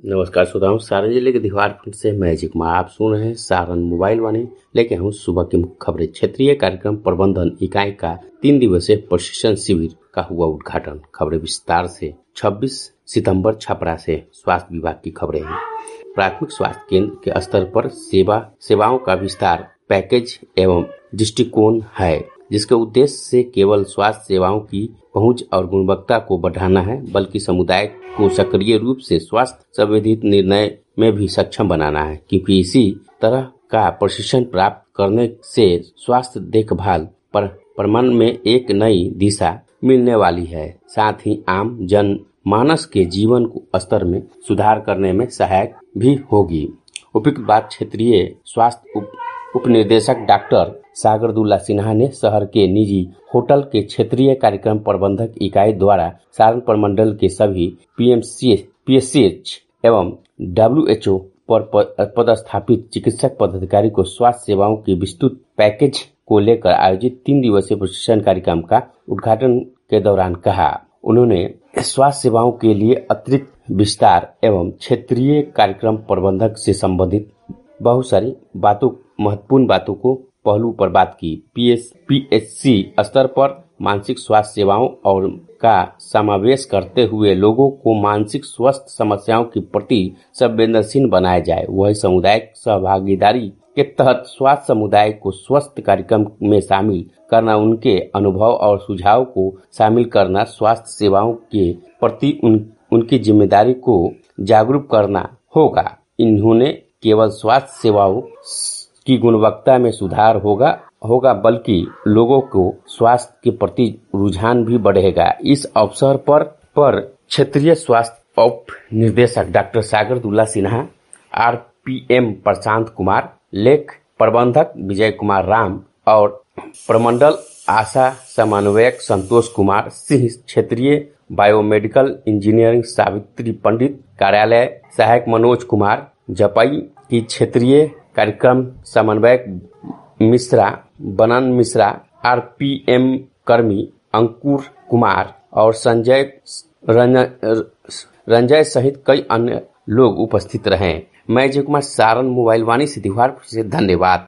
नमस्कार श्रोताओं, सारण जिले के दीवारपुर से मैं अजय कुमार आप सुन रहे हैं सारण मोबाइल वाणी। लेके हूँ सुबह की मुख्य खबरें। क्षेत्रीय कार्यक्रम प्रबंधन इकाई का 3 दिवसीय प्रशिक्षण शिविर का हुआ उद्घाटन। खबरें विस्तार से। 26 सितंबर छपरा से स्वास्थ्य विभाग की खबरें हैं। प्राथमिक स्वास्थ्य केंद्र के स्तर पर सेवाओं का विस्तार पैकेज एवं दृष्टिकोण है, जिसके उद्देश्य से केवल स्वास्थ्य सेवाओं की पहुंच और गुणवत्ता को बढ़ाना है, बल्कि समुदाय को सक्रिय रूप से स्वास्थ्य संबंधित निर्णय में भी सक्षम बनाना है। क्योंकि इसी तरह का प्रशिक्षण प्राप्त करने से स्वास्थ्य देखभाल पर प्रमाण में एक नई दिशा मिलने वाली है, साथ ही आम जन मानस के जीवन को स्तर में सुधार करने में सहायक भी होगी। उपयुक्त बात क्षेत्रीय स्वास्थ्य उप निर्देशक डॉक्टर सागरदुल्ला सिन्हा ने शहर के निजी होटल के क्षेत्रीय कार्यक्रम प्रबंधक इकाई द्वारा सारण प्रमंडल के सभी पीएचसीएच एवं WHO पर पदस्थापित चिकित्सक पदाधिकारी को स्वास्थ्य सेवाओं के विस्तृत पैकेज को लेकर आयोजित 3 दिवसीय प्रशिक्षण कार्यक्रम का उद्घाटन के दौरान कहा। उन्होंने स्वास्थ्य सेवाओं के लिए अतिरिक्त विस्तार एवं क्षेत्रीय कार्यक्रम प्रबंधक से संबंधित बहुत सारी महत्वपूर्ण बातों को पहलू पर बात की। पीएचसी स्तर पर मानसिक स्वास्थ्य सेवाओं और का समावेश करते हुए लोगों को मानसिक स्वास्थ्य समस्याओं के प्रति संवेदनशील बनाया जाए। वही सामुदायिक सहभागीदारी के तहत स्वास्थ्य समुदाय को स्वस्थ कार्यक्रम में शामिल करना, उनके अनुभव और सुझाव को शामिल करना, स्वास्थ्य सेवाओं के प्रति उनकी जिम्मेदारी को जागरूक करना होगा। इन्होंने केवल स्वास्थ्य सेवाओं की गुणवत्ता में सुधार होगा बल्कि लोगों को स्वास्थ्य के प्रति रुझान भी बढ़ेगा। इस अवसर पर क्षेत्रीय स्वास्थ्य उप निर्देशक डॉक्टर सागरदुल्ला सिन्हा, RPM प्रशांत कुमार, लेख प्रबंधक विजय कुमार राम और प्रमंडल आशा समन्वयक संतोष कुमार सिंह, क्षेत्रीय बायोमेडिकल इंजीनियरिंग सावित्री पंडित, कार्यालय सहायक मनोज कुमार जपई की, क्षेत्रीय कार्यक्रम समन्वयक मिश्रा बनन मिश्रा, RPM कर्मी अंकुर कुमार और रंजय सहित कई अन्य लोग उपस्थित रहे। मैं अजय कुमार, सारण मोबाइल वाणी से दीवारपुर से। धन्यवाद।